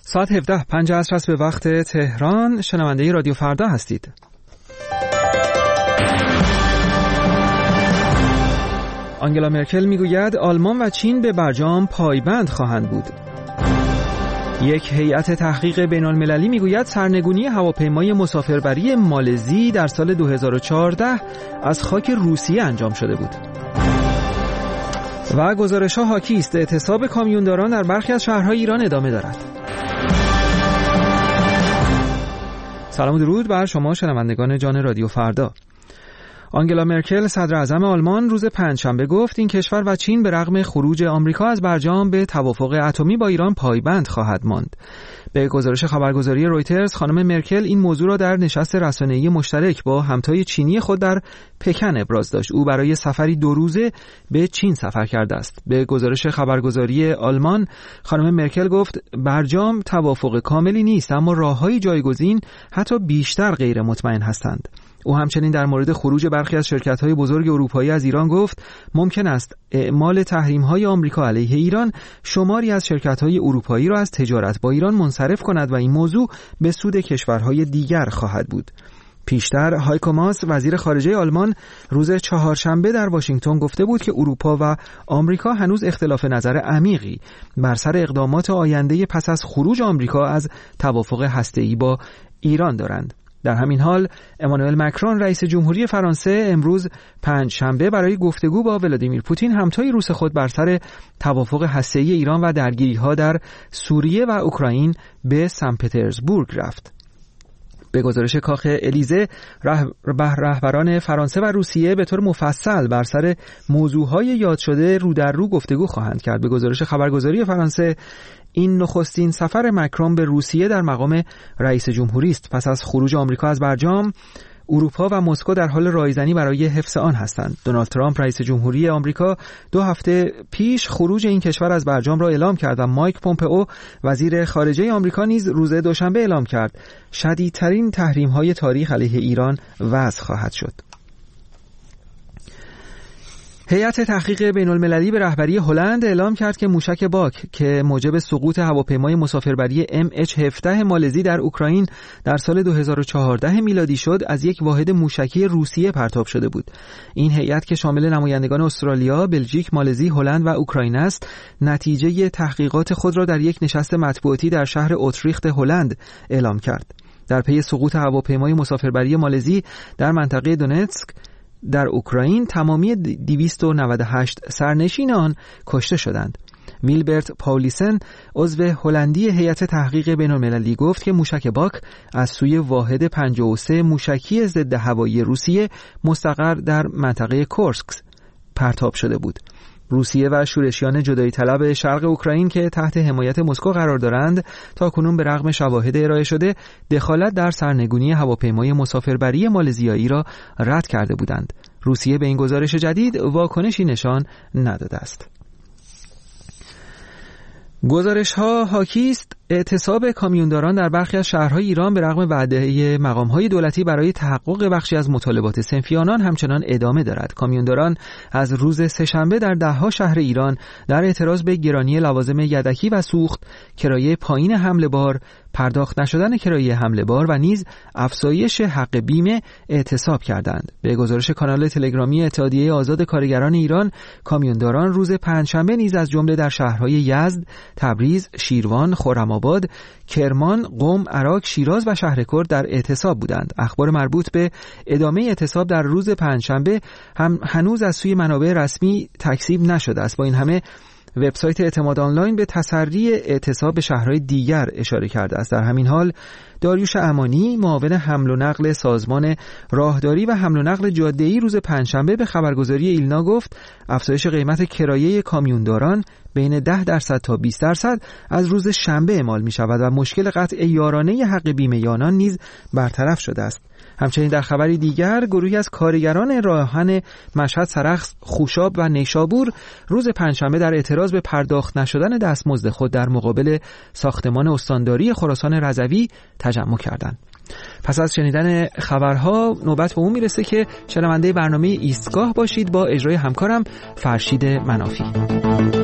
ساعت 17:05 عصر است به وقت تهران. شنونده رادیو فردا هستید. آنگلا مرکل میگوید آلمان و چین به برجام پایبند خواهند بود. یک هیئت تحقیق بین‌المللی میگوید سرنگونی هواپیمای مسافربری مالزی در سال 2014 از خاک روسیه انجام شده بود. و گزارش‌ها حاکی است اعتصاب کامیونداران در برخی از شهرهای ایران ادامه دارد. سلام و درود بر شما شنوندگان جان رادیو فردا. آنگلا مرکل صدر اعظم آلمان روز پنجشنبه گفت این کشور و چین به رغم خروج آمریکا از برجام به توافق اتمی با ایران پایبند خواهد ماند. به گزارش خبرگزاری رویترز خانم مرکل این موضوع را در نشست رسانه‌ای مشترک با همتای چینی خود در پکن ابراز داشت. او برای سفری 2 روزه به چین سفر کرده است. به گزارش خبرگزاری آلمان خانم مرکل گفت برجام توافق کاملی نیست، اما راه‌های جایگزین حتی بیشتر غیر مطمئن هستند. او همچنین در مورد خروج برخی از شرکت‌های بزرگ اروپایی از ایران گفت ممکن است اعمال تحریم‌های آمریکا علیه ایران شماری از شرکت‌های اروپایی را از تجارت با ایران منصرف کند و این موضوع به سود کشورهای دیگر خواهد بود. پیشتر هایکو ماس وزیر خارجه آلمان روز چهارشنبه در واشنگتن گفته بود که اروپا و آمریکا هنوز اختلاف نظر عمیقی بر سر اقدامات آینده پس از خروج آمریکا از توافق هسته‌ای با ایران دارند. در همین حال امانوئل مکرون رئیس جمهوری فرانسه امروز پنجشنبه برای گفتگو با ولادیمیر پوتین همتای روس خود بر سر توافق هسته‌ای ایران و درگیری‌ها در سوریه و اوکراین به سن پترزبورگ رفت. به گزارش کاخ الیزه رهبران فرانسه و روسیه به طور مفصل بر سر موضوعهای یاد شده رو در رو گفتگو خواهند کرد. به گزارش خبرگزاری فرانسه این نخستین سفر مکرون به روسیه در مقام رئیس جمهوری است. پس از خروج آمریکا از برجام اروپا و مسکو در حال رایزنی برای حفظ آن هستند. دونالد ترامپ رئیس جمهوری آمریکا 2 هفته پیش خروج این کشور از برجام را اعلام کرد و مایک پومپئو وزیر خارجه آمریکا نیز روز دوشنبه اعلام کرد شدیدترین تحریم‌های تاریخ علیه ایران وضع خواهد شد. هیئت تحقیق بین‌المللی به رهبری هلند اعلام کرد که موشک باک که موجب سقوط هواپیمای مسافربری MH17 مالزی در اوکراین در سال 2014 میلادی شد از یک واحد موشکی روسیه پرتاب شده بود. این هیئت که شامل نمایندگان استرالیا، بلژیک، مالزی، هلند و اوکراین است، نتیجه تحقیقات خود را در یک نشست مطبوعاتی در شهر اوتریخت هلند اعلام کرد. در پی سقوط هواپیمای مسافربری مالزی در منطقه دونتسک در اوکراین تمامی 298 سرنشین آن کشته شدند. ویلبرت پاولیسن عضو هلندی هیئت تحقیق بین‌المللی گفت که موشک باک از سوی واحد 53 موشکی ضد هوایی روسیه مستقر در منطقه کورسک پرتاب شده بود. روسیه و شورشیان جدایی طلب شرق اوکراین که تحت حمایت مسکو قرار دارند تاکنون به رغم شواهد ارائه شده دخالت در سرنگونی هواپیمای مسافربری مالزیایی را رد کرده بودند. روسیه به این گزارش جدید واکنشی نشان نداده است. گزارش‌ها حاکی است اعتصاب کامیونداران در برخی از شهرهای ایران به رغم وعده مقام‌های دولتی برای تحقق بخشی از مطالبات صنفی آنان همچنان ادامه دارد. کامیونداران از روز سه‌شنبه در ده‌ها شهر ایران در اعتراض به گرانی لوازم یدکی و سوخت، کرایه پایین حمل بار، پرداخت نشدن کرایه حمل بار و نیز افزایش حق بیمه اعتصاب کردند. به گزارش کانال تلگرامی اتحادیه آزاد کارگران ایران، کامیونداران روز پنجشنبه نیز از جمله در شهرهای یزد، تبریز، شیروان، خرم‌آباد، کرمان، قم، عراق، شیراز و شهرکرد در اعتصاب بودند. اخبار مربوط به ادامه اعتصاب در روز پنجشنبه هم هنوز از سوی منابع رسمی تکذیب نشده است. با این همه وبسایت اعتماد آنلاین به تسری اعتصاب به شهرهای دیگر اشاره کرده است. در همین حال داریوش امانی معاون حمل و نقل سازمان راهداری و حمل و نقل جاده‌ای روز پنجشنبه به خبرگزاری ایلنا گفت افزایش قیمت کرایه کامیونداران بین 10% تا 20% از روز شنبه اعمال می شود و مشکل قطع یارانه حق بیمه آنان نیز برطرف شده است. همچنین در خبری دیگر گروهی از کارگران راهن مشهد، سرخس، خوشاب و نیشابور روز پنجشنبه در اعتراض به پرداخت نشدن دستمزد خود در مقابل ساختمان استانداری خراسان رضوی تجمع کردند. پس از شنیدن خبرها نوبت به اون میرسه که شنونده برنامه ایستگاه باشید با اجرای همکارم فرشید منافی.